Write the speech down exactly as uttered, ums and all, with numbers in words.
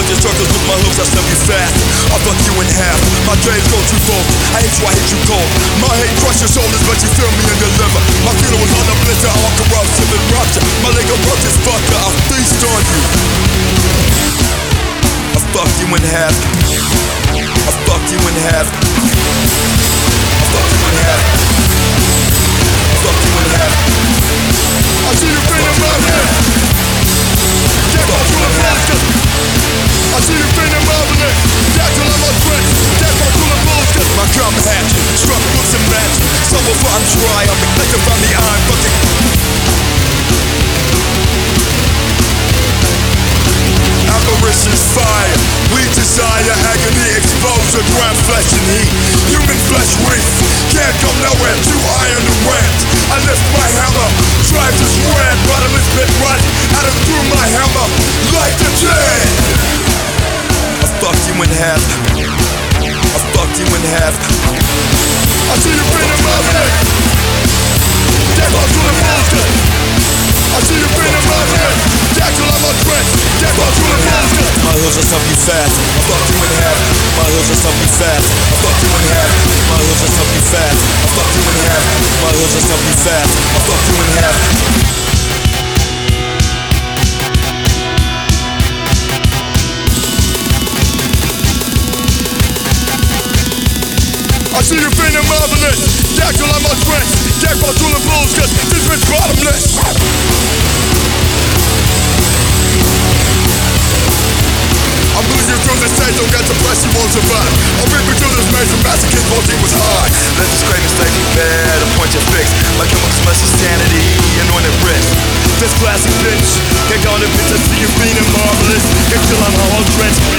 your struggles with my hooks, I step you fast. I fuck you in half. My dreams go too bold. I hate you, I hate you cold. My hate crush your shoulders, but you feel me in your liver. My funeral was on a blister, all corruption and rupture. My leg broke this fucker, I feast on you. I fuck you in half. I fuck you in half. I fuck you in half. I fuck you in half. I see you bring them out here. Get back to the bullshit. I see you bring them out here. Get till I'm on tricks. Get back to the bullshit. My cum hatch, struck books and match. So before I'm dry, I'll be clicking from the iron fucking. Apparitions fire, we desire agony, exposure, ground flesh and heat. Human flesh weak, can't go nowhere, too iron to rant. I lift my hammer, drive this red, bottomless bit right out of through my hammer, like the dead. I fuck you in half. I fuck you in half. I see you bring them out here. Get back to the bullshit. I see you bring them out here. Get till I'm on tricks. Get back to the bullshit. My hoods are something fast. I fuck you in half. My hoods are something fast. I fuck you in half. My hoods are something fast. I fuck you in half. My hoods are something fast. I fuck you in half. I see you feeling marvelous. Jack till I'm on tricks. Jack back to the bullshit. This bitch bottomless. I'm losing you through this stage, don't get depressed, you won't survive. I'll rip you through this maze, the masochist won't keep us high. Let this craving stay me bad, a point you fix. My chemicals mess with sanity, anointed wrist. This classic bitch, get on the bitch, I see you feeling marvelous. Get till I'm on tricks.